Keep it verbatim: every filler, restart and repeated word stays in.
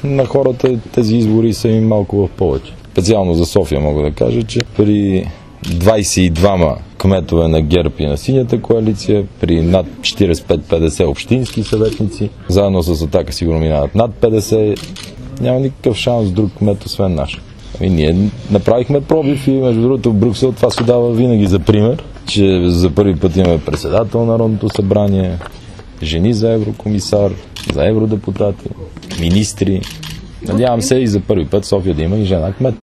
на хората тези избори са им малко в повече. Специално за София мога да кажа, че при двайсет и двама кметове на ГЕРБ и на Синята коалиция, при над четирийсет и пет до петдесет общински съветници, заедно с Атака сигурно минават над петдесет, няма никакъв шанс друг кмет, освен наш. Ами ние направихме пробив и между другото в Брюксел това се дава винаги за пример, че за първи път имаме председател на Народното събрание, жени за еврокомисар, за евродепутати, министри. Надявам се и за първи път София да има и жена кмет.